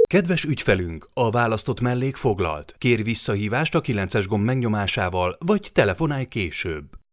Kedves ügyfelünk, a választott mellék foglalt. Kérj visszahívást a 9-es gomb megnyomásával, vagy telefonálj később.